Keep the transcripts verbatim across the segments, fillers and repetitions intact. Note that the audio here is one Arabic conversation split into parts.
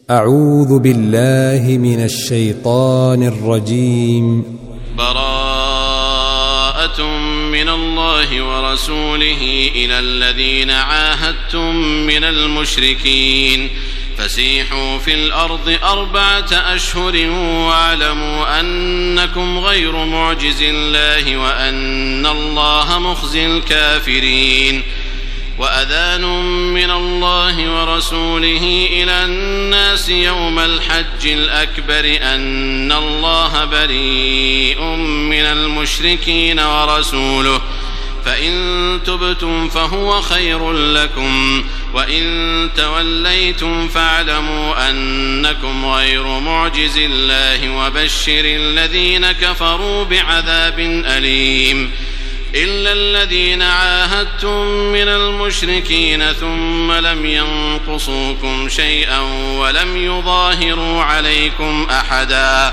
أعوذ بالله من الشيطان الرجيم. براءة من الله ورسوله إلى الذين عاهدتم من المشركين فسيحوا في الأرض أربعة أشهر واعلموا أنكم غير معجز الله وأن الله مخزي الكافرين. وأذان من الله ورسوله إلى الناس يوم الحج الأكبر أن الله بريء من المشركين ورسوله فإن تبتم فهو خير لكم وإن توليتم فاعلموا أنكم غير معجز الله وبشر الذين كفروا بعذاب أليم. إلا الذين عاهدتم من المشركين ثم لم ينقصوكم شيئا ولم يظاهروا عليكم أحدا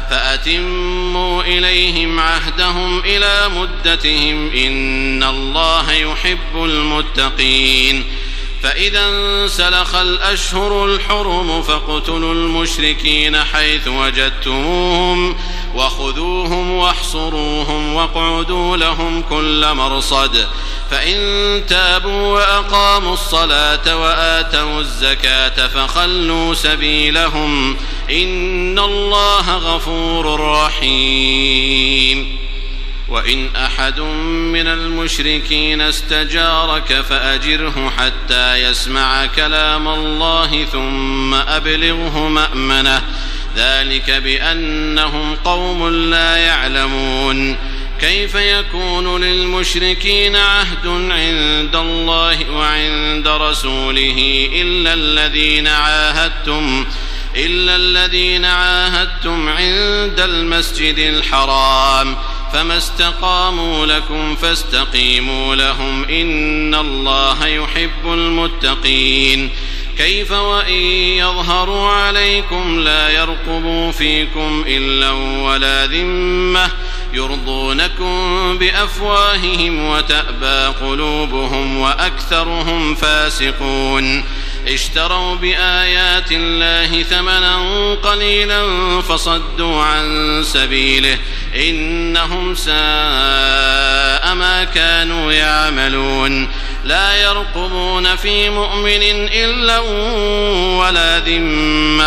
فأتموا إليهم عهدهم إلى مدتهم إن الله يحب المتقين. فإذا انسلخ الأشهر الحرم فاقتلوا المشركين حيث وجدتموهم وخذوهم واحصروهم واقعدوا لهم كل مرصد فإن تابوا وأقاموا الصلاة وآتوا الزكاة فخلوا سبيلهم إن الله غفور رحيم. وإن أحد من المشركين استجارك فأجره حتى يسمع كلام الله ثم أبلغه مأمنه ذلك بأنهم قوم لا يعلمون. كيف يكون للمشركين عهد عند الله وعند رسوله إلا الذين عاهدتم إلا الذين عاهدتم عند المسجد الحرام فما استقاموا لكم فاستقيموا لهم إن الله يحب المتقين. كيف وإن يظهروا عليكم لا يرقبوا فيكم إلا ولا ذمة يرضونكم بأفواههم وتأبى قلوبهم وأكثرهم فاسقون. اشتروا بآيات الله ثمنا قليلا فصدوا عن سبيله إنهم ساء ما كانوا يعملون. لا يرقبون في مؤمن إلا ولا ذمة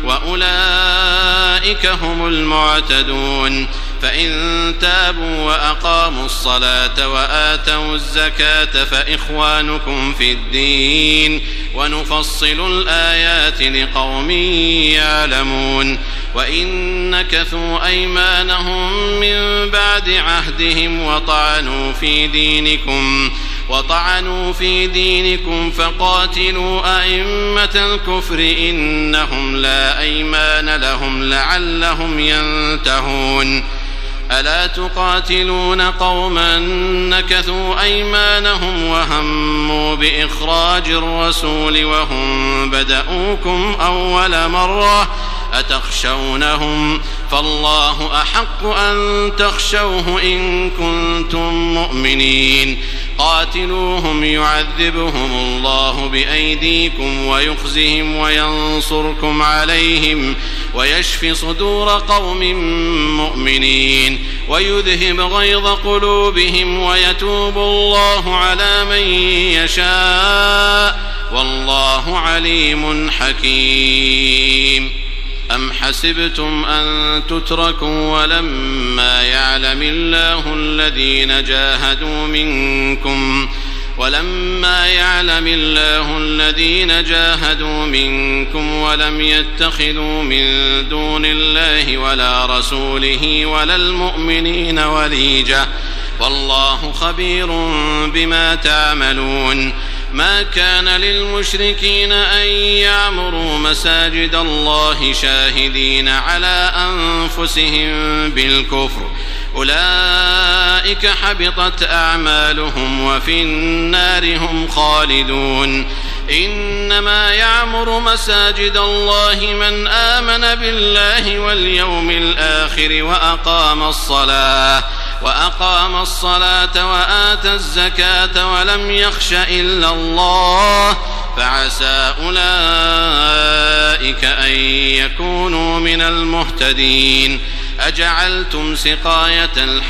وأولئك هم المعتدون. فإن تابوا وأقاموا الصلاة وآتوا الزكاة فإخوانكم في الدين ونفصل الآيات لقوم يعلمون. وإن نكثوا أيمانهم من بعد عهدهم وطعنوا في دينكم وطعنوا في دينكم فقاتلوا أئمة الكفر إنهم لا أيمان لهم لعلهم ينتهون. ألا تقاتلون قوما نكثوا أيمانهم وهموا بإخراج الرسول وهم بدأوكم أول مرة أتخشونهم فالله أحق أن تخشوه إن كنتم مؤمنين. قاتلوهم يعذبهم الله بأيديكم ويخزهم وينصركم عليهم ويشف صدور قوم مؤمنين ويذهب غيظ قلوبهم ويتوب الله على من يشاء والله عليم حكيم. أم حسبتم أن تتركوا ولما يعلم الله الذين جاهدوا منكم ولما يعلم الله الذين جاهدوا منكم ولم يتخذوا من دون الله ولا رسوله ولا المؤمنين وليجة والله خبير بما تعملون. ما كان للمشركين أن يعمروا مساجد الله شاهدين على أنفسهم بالكفر أولئك حبطت أعمالهم وفي النار هم خالدون. إنما يعمر مساجد الله من آمن بالله واليوم الآخر وأقام الصلاة وأقام الصلاة وآتى الزكاة ولم يخش إلا الله فعسى أولئك أن يكونوا من المهتدين. أجعلتم سقاية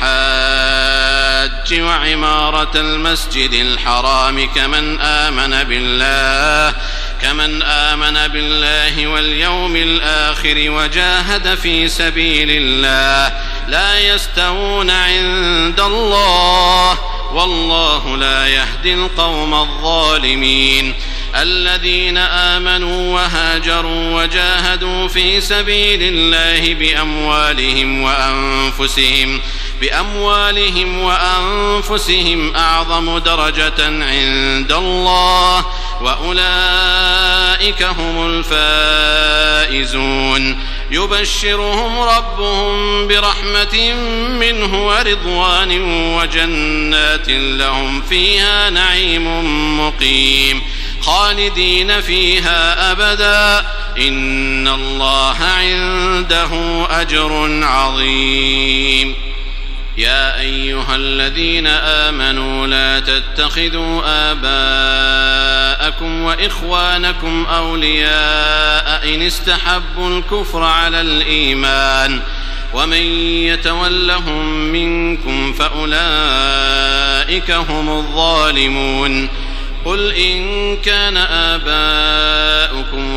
الحاج وعمارة المسجد الحرام كمن آمن بالله كمن آمن بالله واليوم الآخر وجاهد في سبيل الله لا يستوون عند الله والله لا يهدي القوم الظالمين. الذين آمنوا وهاجروا وجاهدوا في سبيل الله بأموالهم وأنفسهم بأموالهم وأنفسهم أعظم درجة عند الله وأولئك هم الفائزون. يبشرهم ربهم برحمة منه ورضوان وجنات لهم فيها نعيم مقيم خالدين فيها أبدا إن الله عنده أجر عظيم. يا أيها الذين آمنوا لا تتخذوا آباءكم وإخوانكم أولياء إن استحبوا الكفر على الإيمان ومن يتولهم منكم فأولئك هم الظالمون. قل إن كان آباؤكم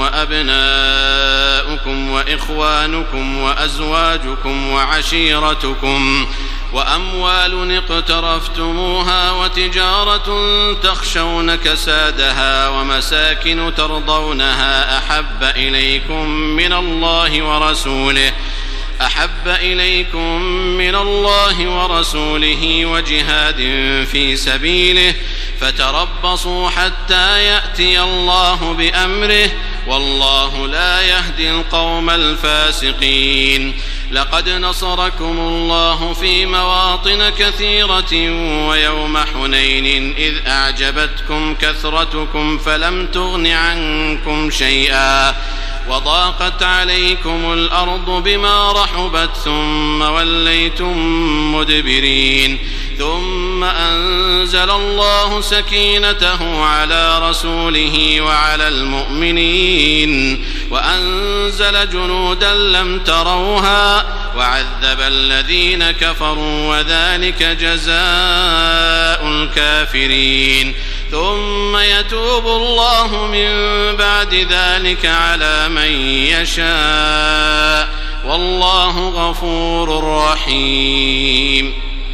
وأبناؤكم وإخوانكم وأزواجكم وعشيرتكم وأموال اقترفتموها وتجارة تخشون كسادها ومساكن ترضونها أحب إليكم من الله ورسوله أحب إليكم من الله ورسوله وجهاد في سبيله فتربصوا حتى يأتي الله بأمره والله لا يهدي القوم الفاسقين. لقد نصركم الله في مواطن كثيرة ويوم حنين إذ أعجبتكم كثرتكم فلم تغن عنكم شيئا وضاقت عليكم الأرض بما رحبت ثم وليتم مدبرين. ثم أنزل الله سكينته على رسوله وعلى المؤمنين وأنزل جنودا لم تروها وعذب الذين كفروا وذلك جزاء الكافرين. ثم يتوب الله من بعد ذلك على من يشاء والله غفور رحيم.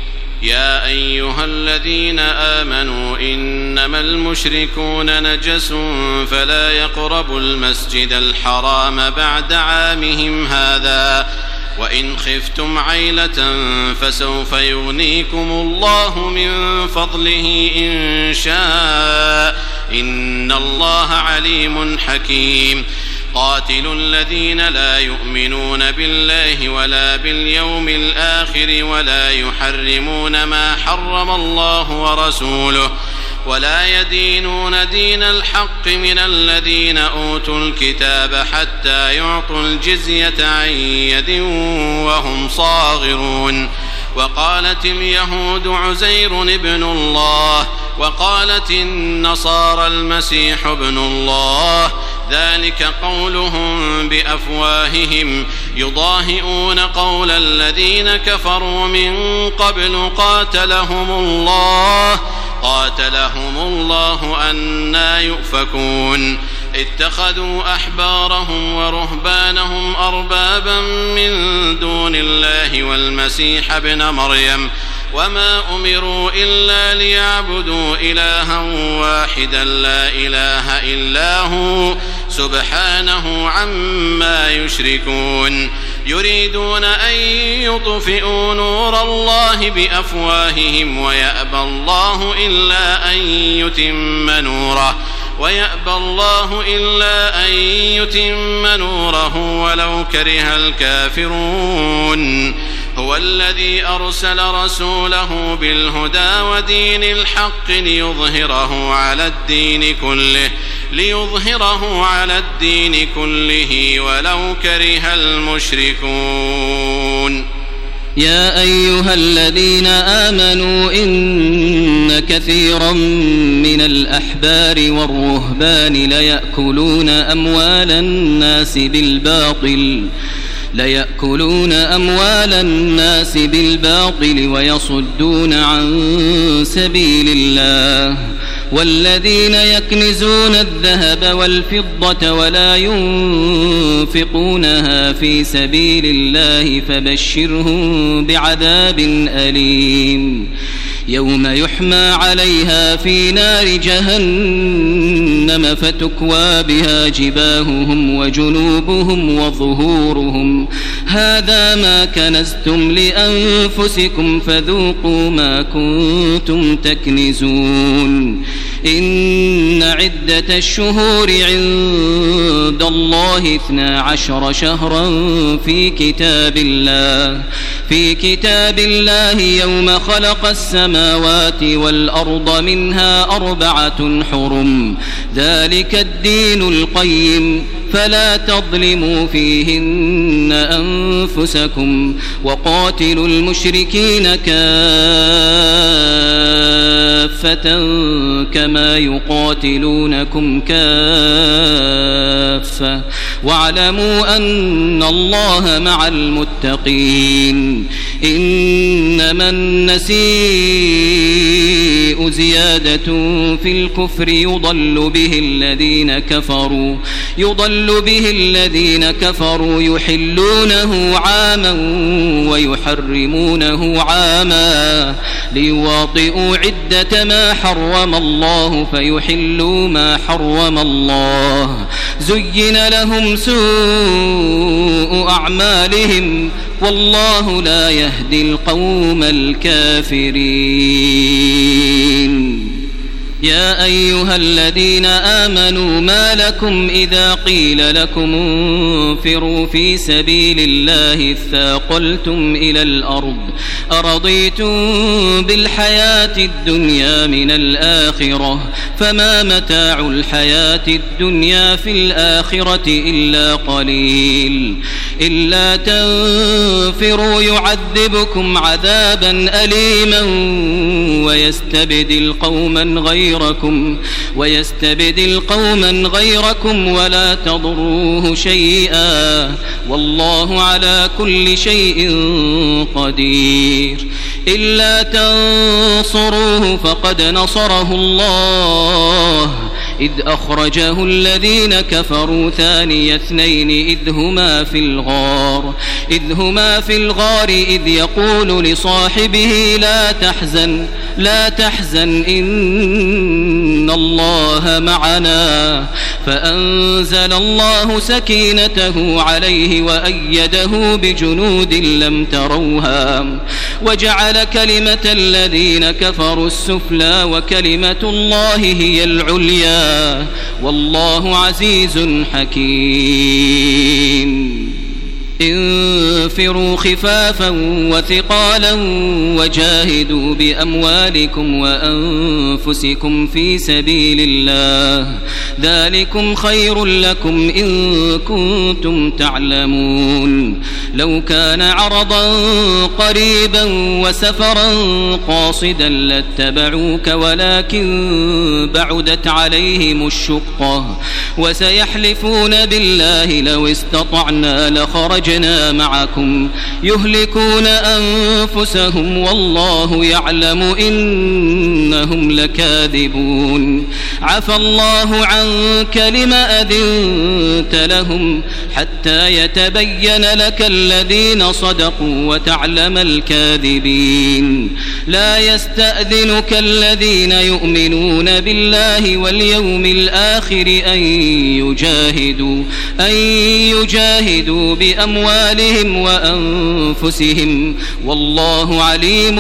يا أيها الذين آمنوا إنما المشركون نجس فلا يقربوا المسجد الحرام بعد عامهم هذا وإن خفتم عيلة فسوف يغنيكم الله من فضله إن شاء إن الله عليم حكيم. قاتلوا الذين لا يؤمنون بالله ولا باليوم الآخر ولا يحرمون ما حرم الله ورسوله ولا يدينون دين الحق من الذين أوتوا الكتاب حتى يعطوا الجزية عن يد وهم صاغرون. وقالت اليهود عزير ابن الله وقالت النصارى المسيح ابن الله ذلك قولهم بأفواههم يضاهئون قول الذين كفروا من قبل قاتلهم الله قاتلهم الله أنى يؤفكون. اتخذوا أحبارهم ورهبانهم أربابا من دون الله والمسيح ابن مريم وما أمروا إلا ليعبدوا إلها واحدا لا إله إلا هو سبحانه عما يشركون. يريدون أن يطفئوا نور الله بأفواههم ويأبى الله إلا أن يتم نوره ويأبى الله إلا أن يتم نوره ولو كره الكافرون. هو الذي أرسل رسوله بالهدى ودين الحق ليظهره على الدين كله ليظهره على الدين كله ولو كره المشركون. يا أيها الذين آمنوا إن كثيرا من الأحبار والرهبان ليأكلون أموال الناس بالباطل ليأكلون أموال الناس بالباطل ويصدون عن سبيل الله والذين يكنزون الذهب والفضة ولا ينفقونها في سبيل الله فبشرهم بعذاب أليم يوم يحمى عليها في نار جهنم فتكوى بها جباههم وجنوبهم وظهورهم هذا ما كنزتم لأنفسكم فذوقوا ما كنتم تكنزون إن عدة الشهور عند الله اثنا عشر شهرا في كتاب الله في كتاب الله يوم خلق السماوات والأرض منها أربعة حرم ذلك الدين القيم فلا تظلموا فيهن أنفسكم وقاتلوا المشركين كافة كما يقاتلونكم كافة واعلموا أن الله مع المتقين إنما النسيء زيادة في الكفر يضل به الذين كفروا يضل به الذين كفروا يحلونه عاما ويحرمونه عاما ليواطئوا عدة ما حرم الله فيحلوا ما حرم الله زين لهم سوء أعمالهم والله لا يهدي القوم الكافرين يا أيها الذين آمنوا ما لكم إذا قيل لكم انفروا في سبيل الله اثاقلتم إلى الأرض أرضيتم بالحياة الدنيا من الآخرة فما متاع الحياة الدنيا في الآخرة إلا قليل إلا تنفروا يعذبكم عذابا أليما ويستبدل قوما غيركم ويستبدل قوما غيركم ولا تضروه شيئا والله على كل شيء قدير إلا تنصروه فقد نصره الله إذ أخرجه الذين كفروا ثاني اثنين إذ هما في الغار إذ هما في الغار إذ يقول لصاحبه لا تحزن لا تحزن إن الله معنا فأنزل الله سكينته عليه وأيده بجنود لم تروها وجعل كلمة الذين كفروا السفلى وكلمة الله هي العليا والله عزيز حكيم انفروا خفافا وثقالا وجاهدوا بأموالكم وأنفسكم في سبيل الله ذلكم خير لكم إن كنتم تعلمون لو كان عرضا قريبا وسفرا قاصدا لاتبعوك ولكن بعدت عليهم الشقة وسيحلفون بالله لو استطعنا لخرجنا معكم يهلكون أنفسهم والله يعلم إنهم لكاذبون عفى الله عنك لم أذنت لهم حتى يتبين لك الذين صدقوا وتعلم الكاذبين لا يستأذنك الذين يؤمنون بالله واليوم الآخر أن يجاهدوا أن يجاهدوا بأموالهم وأنفسهم والله عليم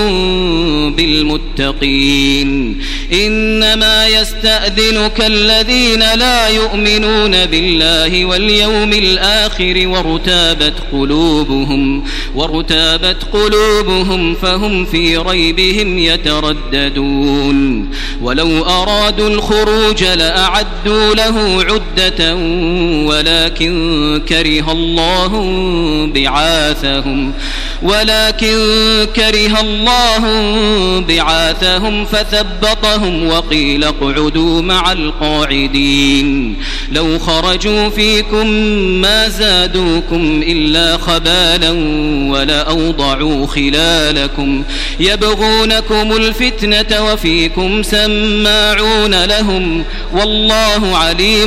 بالمتقين إنما يستأذنك الذين لا يؤمنون بالله واليوم الآخر وارتابت قلوبهم وارتابت قلوبهم فهم في ريبهم يترددون ولو أرادوا الخروج لأعدوا له عدة ولكن كره الله بعاثهم ولكن كره الله بعاثهم فثبطهم وقيل اقعدوا مع القاعدين لو خرجوا فيكم ما زادوكم إلا خبالا ولأوضعوا خلالكم يبغونكم الفتنة وفيكم سماعون لهم والله عليم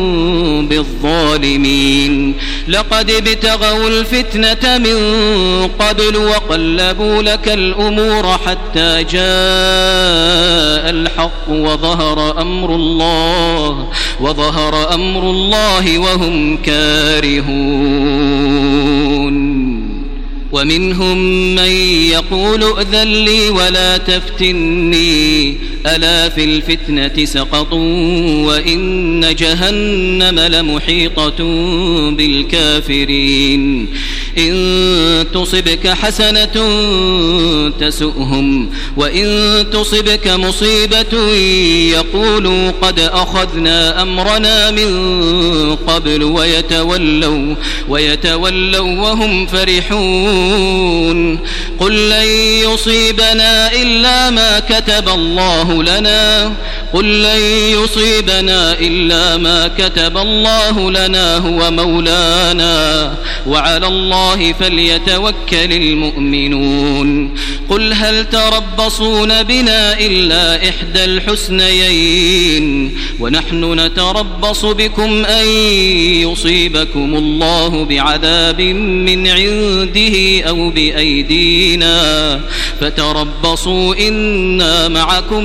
بالظالمين لقد ابتغوا الفتنة من قبل وقلبوا لك الأمور حتى جاء الحق وظهر أمر الله وظهر أمر الله وهم كارهون ومنهم من يقول ائذن لي ولا تفتني ألا في الفتنة سقطوا وإن جهنم لمحيطة بالكافرين إن تصبك حسنة تسؤهم وإن تصبك مصيبة يقولوا قد أخذنا أمرنا من قبل ويتولوا, ويتولوا وهم فرحون قل لن يصيبنا إلا ما كتب الله لنا قل لن يصيبنا إلا ما كتب الله لنا هو مولانا وعلى الله فليتوكل المؤمنون قل هل تربصون بنا إلا إحدى الحسنيين ونحن نتربص بكم أن يصيبكم الله بعذاب من عنده أو بأيدينا فتربصوا إنا معكم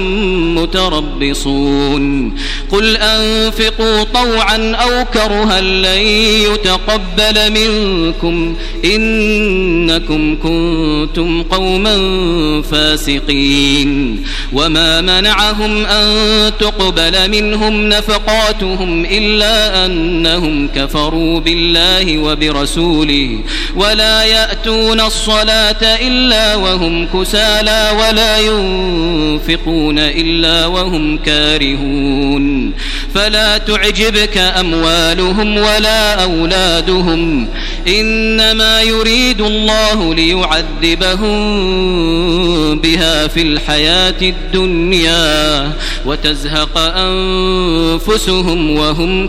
متربصون قل أنفقوا طوعا أو كرها لن يتقبل منكم إنكم كنتم قوما فاسقين وما منعهم أن تقبل منهم نفقاتهم إلا أنهم كفروا بالله وبرسوله ولا يأتون الصلاة إلا وهم كسالى ولا ينفقون إلا وهم كارهون فلا تعجبك أموالهم ولا أولادهم إنما يريد الله ليعذبهم بها في الحياة الدنيا وتزهق أنفسهم وهم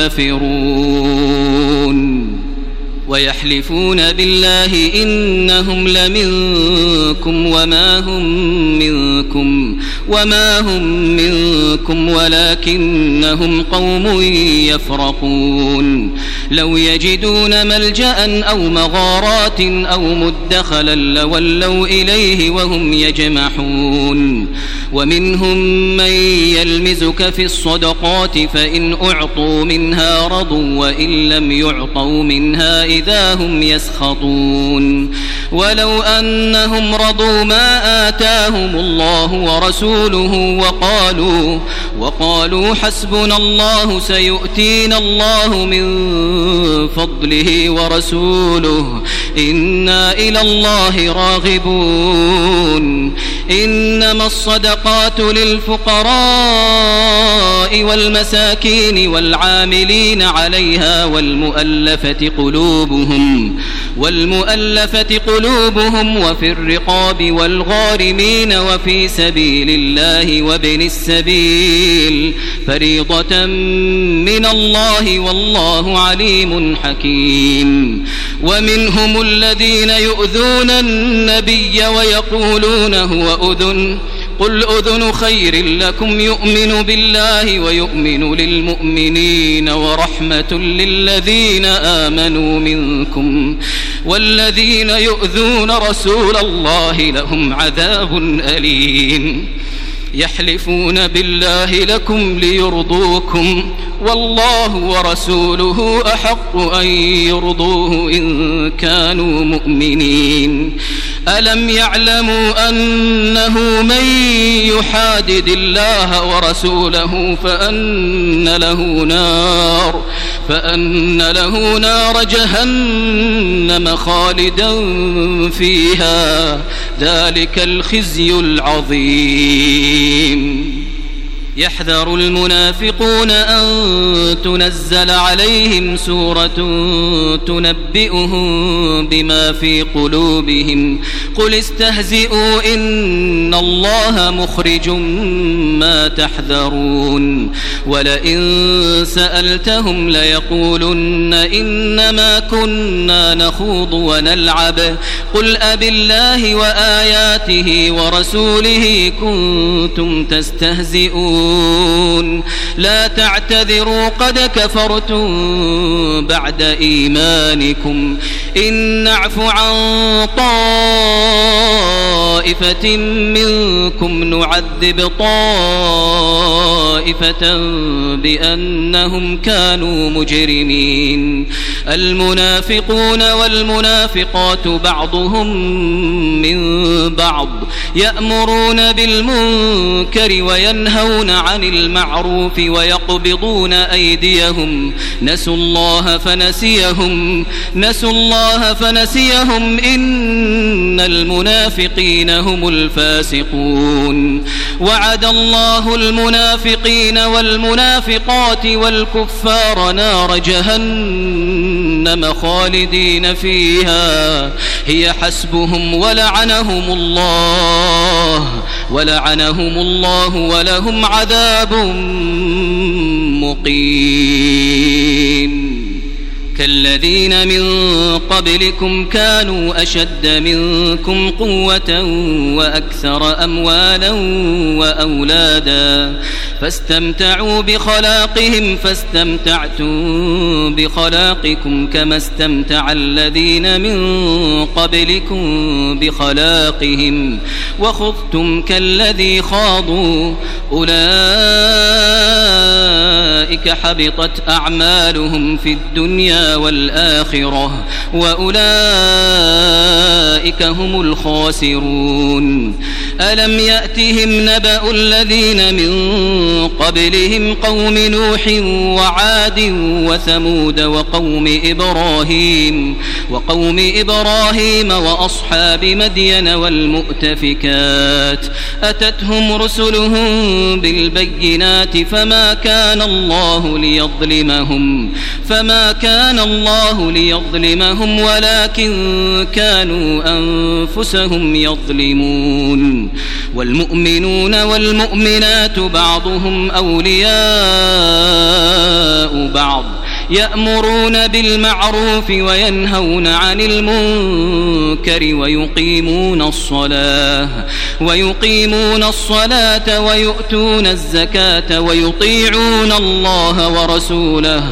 كافرون ويحلفون بالله إنهم لمنكم وما هم منكم وما هم منكم ولكنهم قوم يفرقون لو يجدون ملجأ أو مغارات أو مدخلا لولوا إليه وهم يجمحون ومنهم من يلمزك في الصدقات فإن أعطوا منها رضوا وإن لم يعطوا منها إذا هم يسخطون ولو أنهم رضوا ما آتاهم الله ورسوله وقالوا وقالوا حسبنا الله سيؤتينا الله من فضله ورسوله إنا إلى الله راغبون إنما الصدقات للفقراء والمساكين والعاملين عليها والمؤلفة قلوبهم والمؤلفة قلوبهم وفي الرقاب والغارمين وفي سبيل الله وابن السبيل فريضة من الله والله عليم حكيم ومنهم الذين يؤذون النبي ويقولون هو أذن قل أذن خير لكم يؤمن بالله ويؤمن للمؤمنين ورحمة للذين آمنوا منكم والذين يؤذون رسول الله لهم عذاب أليم يحلفون بالله لكم ليرضوكم والله ورسوله أحق أن يرضوه إن كانوا مؤمنين ألم يعلموا أنه من يحادد الله ورسوله فأن له نار فأن له نار جهنم خالدا فيها ذلك الخزي العظيم يحذر المنافقون أن تنزل عليهم سورة تنبئهم بما في قلوبهم قل استهزئوا إن الله مخرج ما تحذرون ولئن سألتهم ليقولن إنما كنا نخوض ونلعب قل أبالله وآياته ورسوله كنتم تستهزئون لا تعتذروا قد كفرتم بعد إيمانكم إن نعف عن طائفة منكم نعذب طائفة بأنهم كانوا مجرمين المنافقون والمنافقات بعضهم من بعض يأمرون بالمنكر وينهون عن المعروف ويقبضون أيديهم نسوا الله فنسيهم نسوا الله فنسيهم إن المنافقين هم الفاسقون وعد الله المنافقين والمنافقات والكفار نار جهنم خالدين فيها هي حسبهم ولعنهم الله ولعنهم الله ولهم عذاب مقيم كالذين من قبلكم كانوا أشد منكم قوة وأكثر أموالا وأولادا فاستمتعوا بخلاقهم فاستمتعتم بخلاقكم كما استمتع الذين من قبلكم بخلاقهم وخضتم كالذي خاضوا أولئك حبطت أعمالهم في الدنيا والآخرة وأولئك هم الخاسرون ألم يأتهم نبأ الذين من قبلهم قوم نوح وعاد وثمود وقوم إبراهيم وقوم إبراهيم وأصحاب مدين والمؤتفكات أتتهم رسلهم بالبينات فما كان الله ليظلمهم فما كان الله ليظلمهم ولكن كانوا أنفسهم يظلمون والمؤمنون والمؤمنات بعضهم أولياء بعض يأمرون بالمعروف وينهون عن المنكر ويقيمون الصلاة ويقيمون الصلاة ويؤتون الزكاة ويطيعون الله ورسوله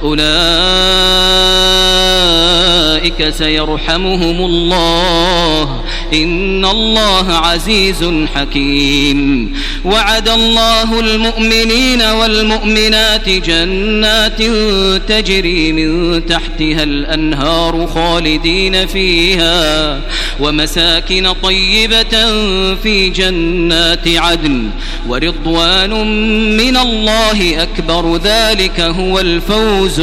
أولئك سيرحمهم الله إن الله عزيز حكيم وعد الله المؤمنين والمؤمنات جنات تجري من تحتها الأنهار خالدين فيها ومساكن طيبة في جنات عدن ورضوان من الله أكبر ذلك هو الفوز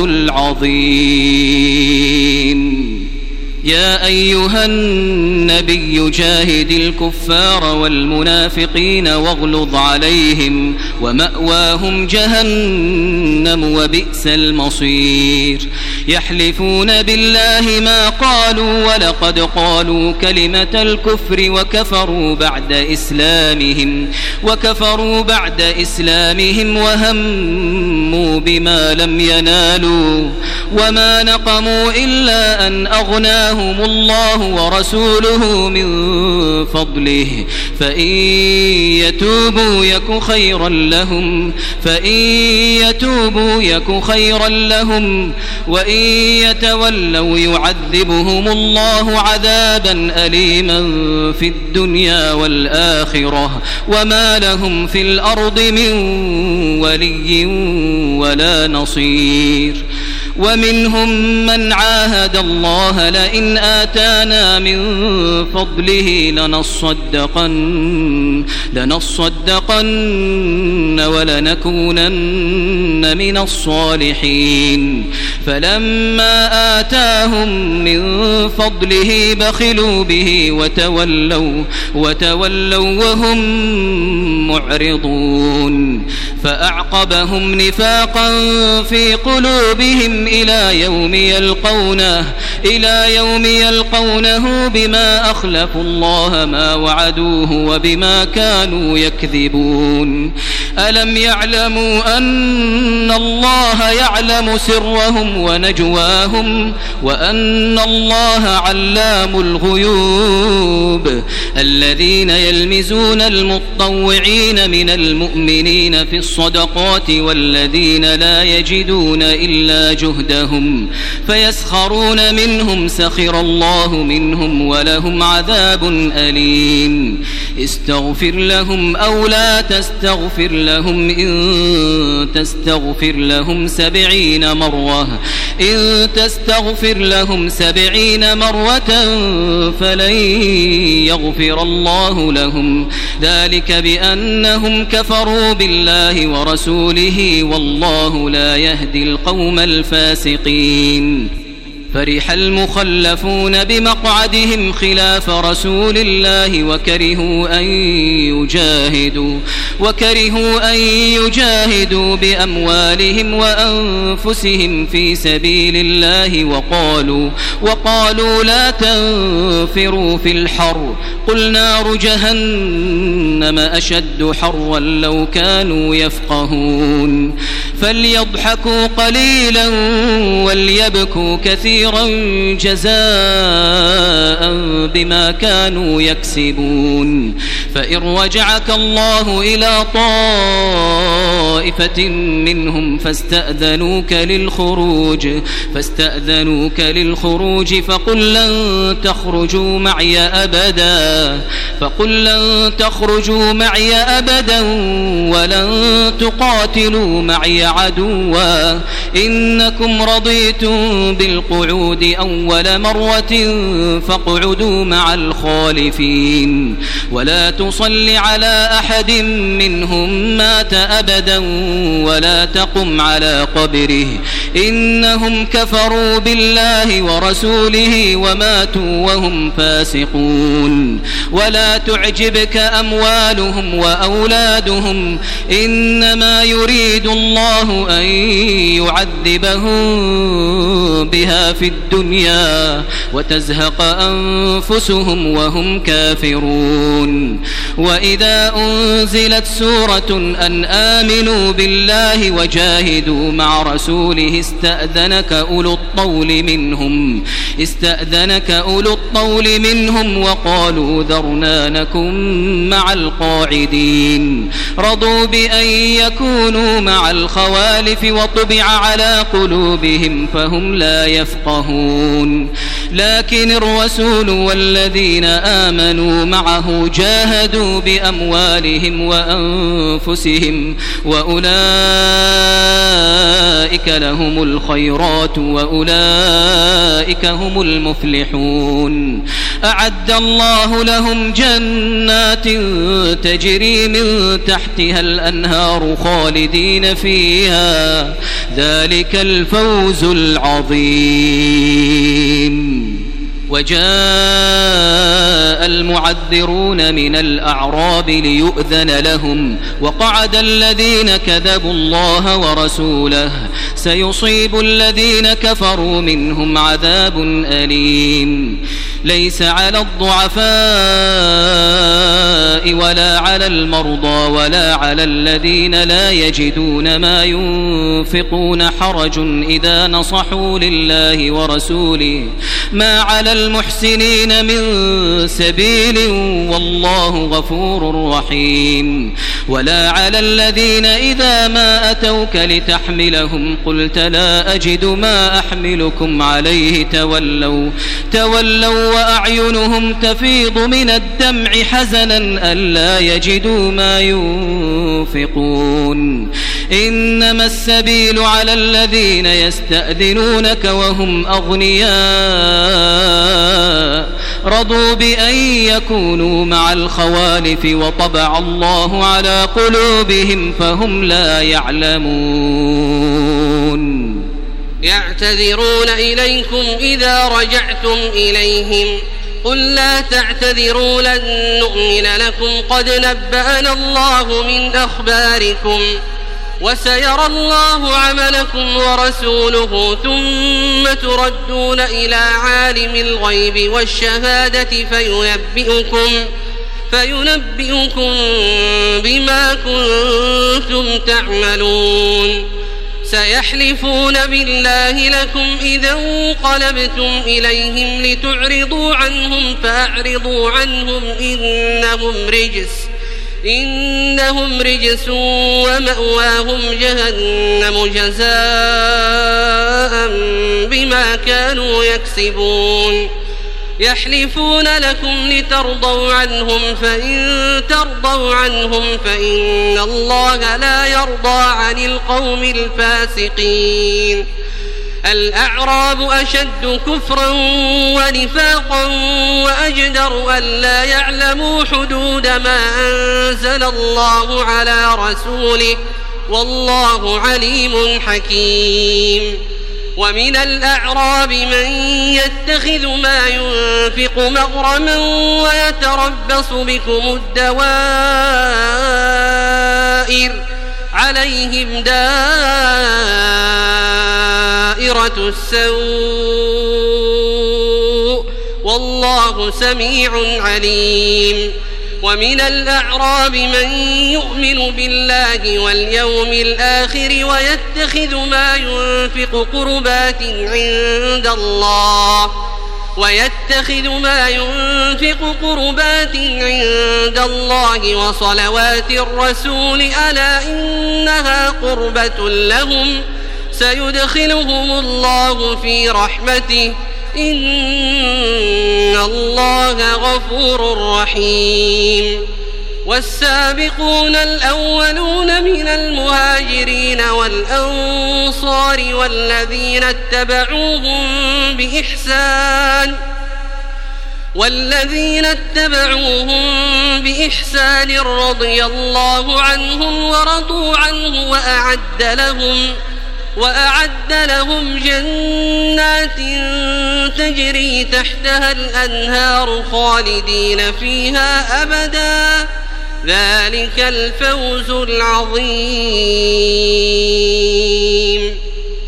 العظيم يا أيها النبي جاهد الكفار والمنافقين واغلظ عليهم ومأواهم جهنم وبئس المصير يحلفون بالله ما قالوا ولقد قالوا كلمة الكفر وكفروا بعد إسلامهم وكفروا بعد إسلامهم وهموا بما لم ينالوا وما نقموا إلا أن أغناهم الله ورسوله من فضله فإن يتوبوا يك خيرا لهم فإن يتوبوا يك خيرا لهم وإن يتولوا يعذبهم الله عذابا أليما في الدنيا والآخرة وما لهم في الأرض من ولي ولا نصير ومنهم من عاهد الله لئن آتانا من فضله لنصدقن لنصدقن ولنكونن من الصالحين فلما آتاهم من فضله بخلوا به وتولوا وتولوا وهم معرضون فأعقبهم نفاقا في قلوبهم إلى يوم يلقونه إلى يوم يلقونه بما أخلفوا الله ما وعدوه وبما كانوا يكذبون ألم يعلموا أن الله يعلم سرهم ونجواهم وأن الله علام الغيوب الذين يلمزون المطوعين من المؤمنين في الصدقات والذين لا يجدون إلا جهدهم فيسخرون منهم سخر الله منهم ولهم عذاب أليم استغفر لهم أو لا تستغفر لهم إن تستغفر لهم سبعين مرة إن تستغفر لهم سبعين مرة فلن يغفر الله لهم ذلك بأنهم كفروا بالله ورسوله والله لا يهدي القوم الفاسقين فرح المخلفون بمقعدهم خلاف رسول الله وكرهوا أن يجاهدوا وكرهوا أن يجاهدوا بأموالهم وأنفسهم في سبيل الله وقالوا وقالوا لا تنفروا في الحر قل نار جهنم أشد حرا لو كانوا يفقهون فليضحكوا قليلا وليبكوا كثيرا جزاء بما كانوا يكسبون فإن رجعك الله إلى طائفة منهم فاستأذنوك للخروج فاستأذنوك للخروج فقل لن تخرجوا معي أبدا فقل لن تخرجوا معي أبدا ولن تقاتلوا معي عدوا إنكم رضيتم بالقعود أول مرة فاقعدوا مع الخالفين ولا تصل على أحد منهم مات أبدا ولا تقم على قبره إنهم كفروا بالله ورسوله وماتوا وهم فاسقون ولا تعجبك أموالهم وأولادهم إنما يريد الله أن يعذبهم بها في الدنيا وتزهق أنفسهم وهم كافرون وإذا أنزلت سورة أن آمنوا بالله وجاهدوا مع رسوله استأذنك أولو الطول منهم استأذنك أولو الطول منهم وقالوا ذرنا نكن مع القاعدين رضوا بأن يكونوا مع الخوالف وطبع على قلوبهم فهم لا يفقهون لكن الرسول والذين آمنوا معه جاهدوا بأموالهم وأنفسهم وأولئك لهم الخيرات وأولئك هم المفلحون أعد الله لهم جنات تجري من تحتها الأنهار خالدين فيها ذلك الفوز العظيم وجاء المعذرون من الأعراب ليؤذن لهم وقعد الذين كذبوا الله ورسوله سيصيب الذين كفروا منهم عذاب أليم ليس على الضعفاء ولا على المرضى ولا على الذين لا يجدون ما ينفقون حرج إذا نصحوا لله ورسوله ما على المحسنين من سبيل والله غفور رحيم ولا على الذين إذا ما أتوك لتحملهم قلت لا أجد ما أحملكم عليه تولوا, تولوا وأعينهم تفيض من الدمع حزنا ألا يجدوا ما ينفقون إنما السبيل على الذين يستأذنونك وهم أغنياء رضوا بأن يكونوا مع الخوالف وطبع الله على قلوبهم فهم لا يعلمون يعتذرون إليكم إذا رجعتم إليهم قل لا تعتذروا لن نؤمن لكم قد نبأنا الله من أخباركم وسيرى الله عملكم ورسوله ثم تردون إلى عالم الغيب والشهادة فينبئكم, فينبئكم بما كنتم تعملون سيحلفون بالله لكم إذا انقلبتم إليهم لتعرضوا عنهم فأعرضوا عنهم إنهم رجس إنهم رجس ومأواهم جهنم جزاء بما كانوا يكسبون يحلفون لكم لترضوا عنهم فإن ترضوا عنهم فإن الله لا يرضى عن القوم الفاسقين الأعراب أشد كفرا ونفاقا وأجدر ألا يعلموا حدود ما أنزل الله على رسوله والله عليم حكيم ومن الأعراب من يتخذ ما ينفق مغرما ويتربص بكم الدوائر عليهم دائرة السوء والله سميع عليم ومن الأعراب من يؤمن بالله واليوم الآخر ويتخذ ما ينفق قربات عند الله ويتخذ ما ينفق قربات عند الله وصلوات الرسول ألا إنها قربة لهم سيدخلهم الله في رحمته إن الله غفور رحيم والسابقون الأولون من المهاجرين والأنصار والذين اتبعوهم بإحسان والذين اتبعوهم بإحسان رضي الله عنهم ورضوا عنه وأعد لهم وأعد لهم جنات تجري تحتها الأنهار خالدين فيها أبدا ذلك الفوز العظيم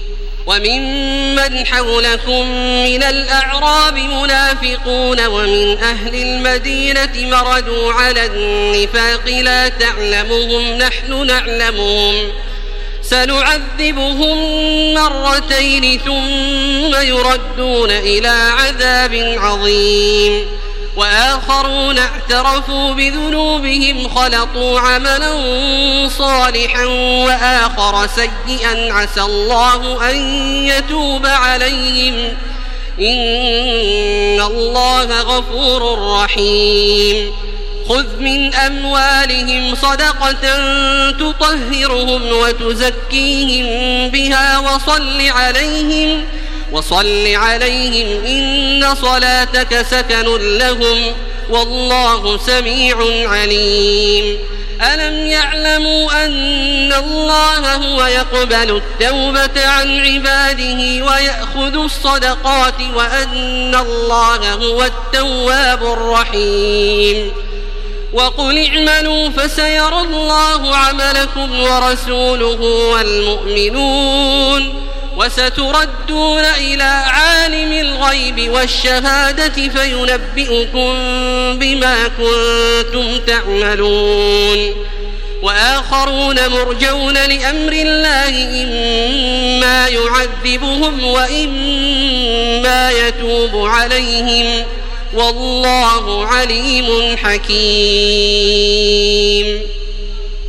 وممن حولكم من الأعراب منافقون ومن أهل المدينة مردوا على النفاق لا تعلمهم نحن نعلمهم سنعذبهم مرتين ثم يردون إلى عذاب عظيم وآخرون اعترفوا بذنوبهم خلطوا عملا صالحا وآخر سيئا عسى الله أن يتوب عليهم إن الله غفور رحيم خذ من أموالهم صدقة تطهرهم وتزكيهم بها وصل عليهم وصل عليهم إن صلاتك سكن لهم والله سميع عليم ألم يعلموا أن الله هو يقبل التوبة عن عباده ويأخذ الصدقات وأن الله هو التواب الرحيم وقل اعملوا فسيرى الله عملكم ورسوله والمؤمنون وستردون إلى عالم الغيب والشهادة فينبئكم بما كنتم تعملون وآخرون مرجون لأمر الله إما يعذبهم وإما يتوب عليهم والله عليم حكيم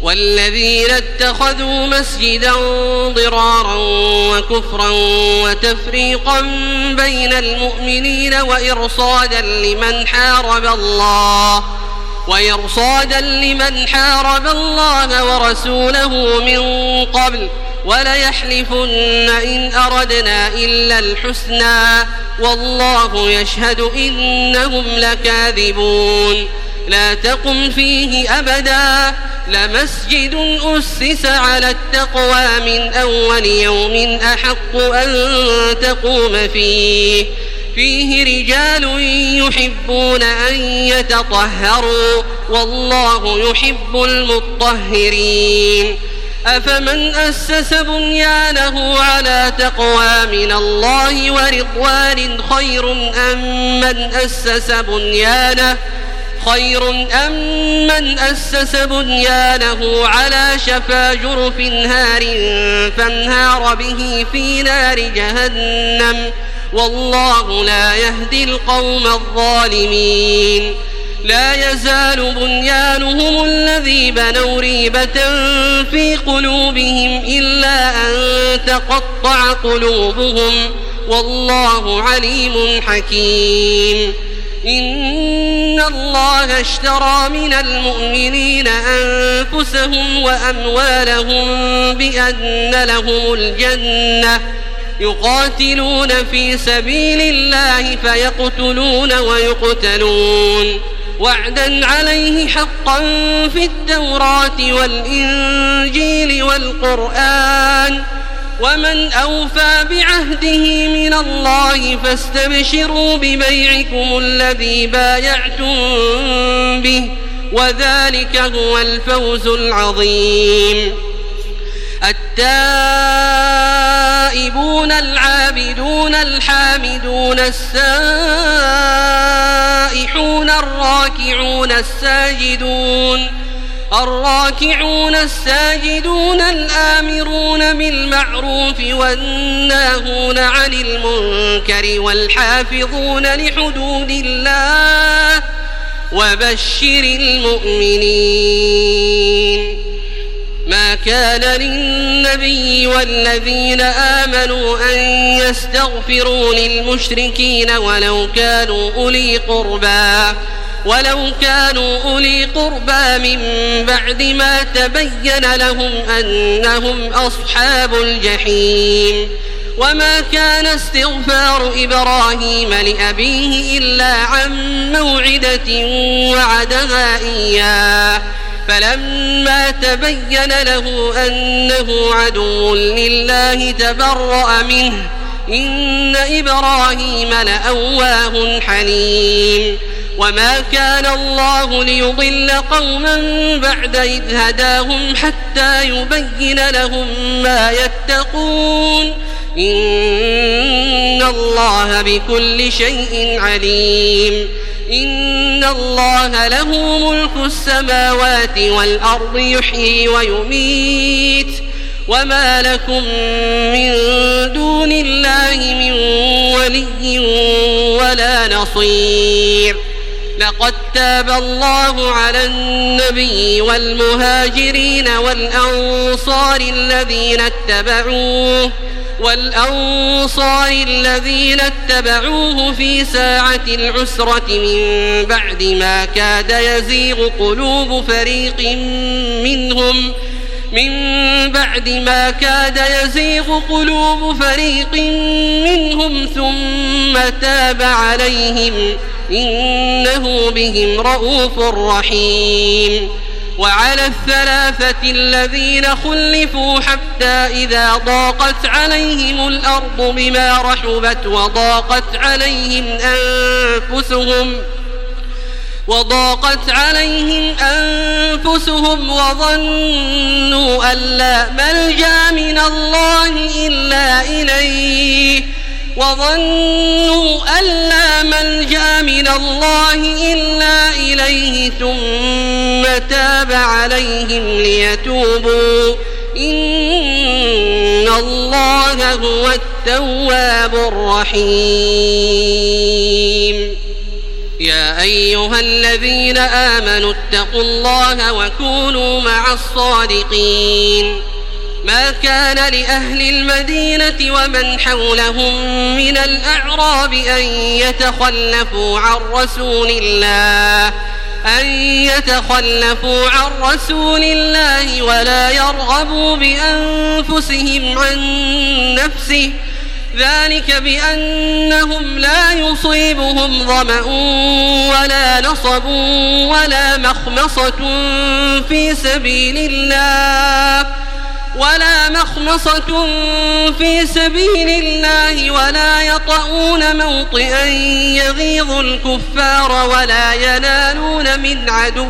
والذين اتخذوا مسجدا ضرارا وكفرا وتفريقا بين المؤمنين وإرصادا لمن حارب الله وإرصادا لمن حارب الله ورسوله من قبل وليحلفن إن أردنا إلا الحسنى والله يشهد إنهم لكاذبون لا تقم فيه أبدا لمسجد أسس على التقوى من أول يوم أحق أن تقوم فيه فيه رجال يحبون أن يتطهروا والله يحب المطهرين أفمن أسس بنيانه على تقوى من الله ورضوان خير أم من أسس بنيانه خير أم من أسس بنيانه على شفا جرف هار فانهار به في نار جهنم والله لا يهدي القوم الظالمين لا يزال بنيانهم الذي بنوا ريبة في قلوبهم إلا أن تقطع قلوبهم والله عليم حكيم إن الله اشترى من المؤمنين أنفسهم وأموالهم بأن لهم الجنة يقاتلون في سبيل الله فيقتلون ويقتلون وعدا عليه حقا في التوراة والإنجيل والقرآن ومن أوفى بعهده من الله فاستبشروا ببيعكم الذي بايعتم به وذلك هو الفوز العظيم التائبون العابدون الحامدون السائحون الراكعون الساجدون الراكعون الساجدون الآمرون بالمعروف والناهون عن المنكر والحافظون لحدود الله وبشر المؤمنين ما كان للنبي والذين آمنوا أن يستغفروا للمشركين ولو كانوا أولي قربى ولو كانوا أولي قربى من بعد ما تبين لهم أنهم أصحاب الجحيم وما كان استغفار إبراهيم لأبيه إلا عن موعدة وعدها إياه فلما تبين له أنه عدو لله تبرأ منه إن إبراهيم لأواه حليم وما كان الله ليضل قوما بعد إذ هداهم حتى يبين لهم ما يتقون إن الله بكل شيء عليم إن الله له ملك السماوات والأرض يحيي ويميت وما لكم من دون الله من ولي ولا نصير لقد تاب الله على النبي والمهاجرين والأنصار الذين اتبعوه والأنصار الذين اتبعوه في ساعة العسرة من بعد ما كاد يزيغ قلوب فريق منهم من بعد ما كاد يزيغ قلوب فريق منهم ثم تاب عليهم إنه بهم رؤوف رحيم وعلى الثلاثة الذين خلفوا حتى إذا ضاقت عليهم الأرض بما رحبت وضاقت عليهم أنفسهم وضاقت عليهم أنفسهم وظنوا أن لا ملجأ من الله إلا إليه وظنوا أن لا ملجأ من الله إلا إليه ثم تاب عليهم ليتوبوا إن الله هو التواب الرحيم يا يا أيها الذين آمنوا اتقوا الله وكونوا مع الصادقين ما كان لأهل المدينة ومن حولهم من الأعراب أن يتخلفوا عن رسول الله أن يتخلفوا عن رسول الله ولا يرغبوا بأنفسهم عن نفسه ذلك بأنهم لا يصيبهم ظمأ ولا نصب ولا مخمصة في سبيل الله ولا مخمصة في سبيل الله ولا يطؤون موطئا يغيظ الكفار ولا ينالون من عدو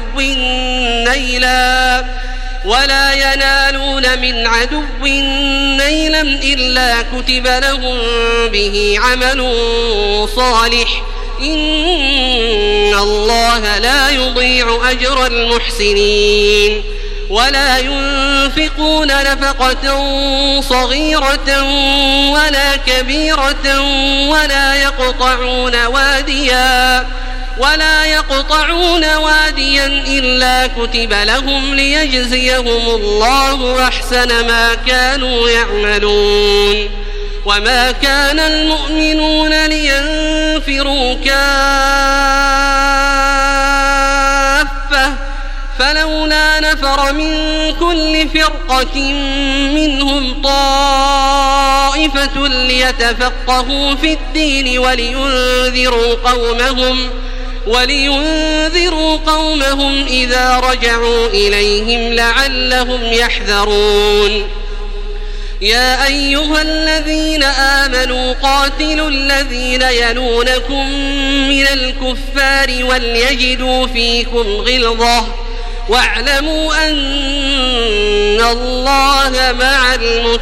نيلا ولا ينالون من عدو نيلا إلا كتب لهم به عمل صالح إن الله لا يضيع أجر المحسنين ولا ينفقون نفقة صغيرة ولا كبيرة ولا يقطعون واديا ولا يقطعون واديا إلا كتب لهم ليجزيهم الله أحسن ما كانوا يعملون وما كان المؤمنون لينفروا كافة فلولا نفر من كل فرقة منهم طائفة ليتفقهوا في الدين ولينذروا قومهم ولينذروا قومهم إذا رجعوا إليهم لعلهم يحذرون يا أيها الذين آمنوا قاتلوا الذين يلونكم من الكفار وليجدوا فيكم غلظة واعلموا أن الله مع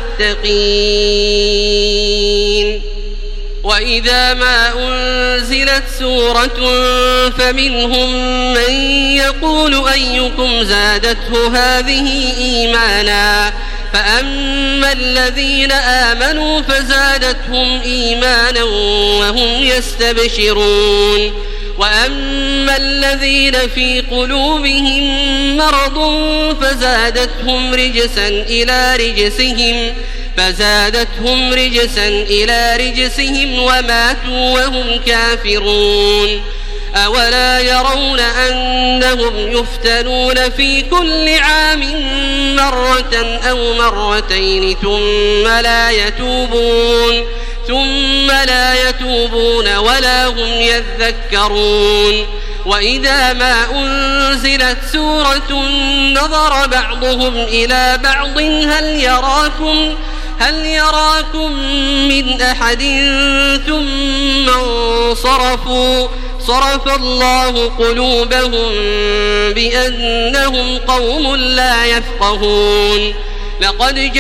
المتقين وإذا ما أنزلت سورة فمنهم من يقول أيكم زادته هذه إيمانا فأما الذين آمنوا فزادتهم إيمانا وهم يستبشرون وأما الذين في قلوبهم مرض فزادتهم رجسا إلى رجسهم فزادتهم رجسا إلى رجسهم وماتوا وهم كافرون أولا يرون أنهم يفتنون في كل عام مرة أو مرتين ثم لا يتوبون ثم لا يتوبون ولا هم يذكرون وإذا ما أنزلت سورة نظر بعضهم إلى بعض هل يراكم هل يراكم من أحد ثم انصرفوا صرف الله قلوبهم بأنهم قوم لا يفقهون لقد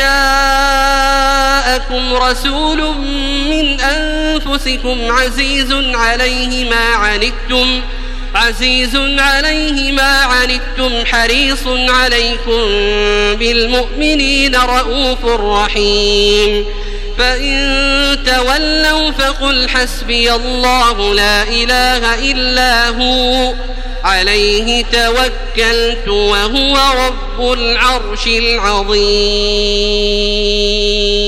جاءكم رسول من أنفسكم عزيز عليه ما عنتم عزيز عليه ما عنتم حريص عليكم بالمؤمنين رؤوف رحيم فإن تولوا فقل حسبي الله لا إله إلا هو عليه توكلت وهو رب العرش العظيم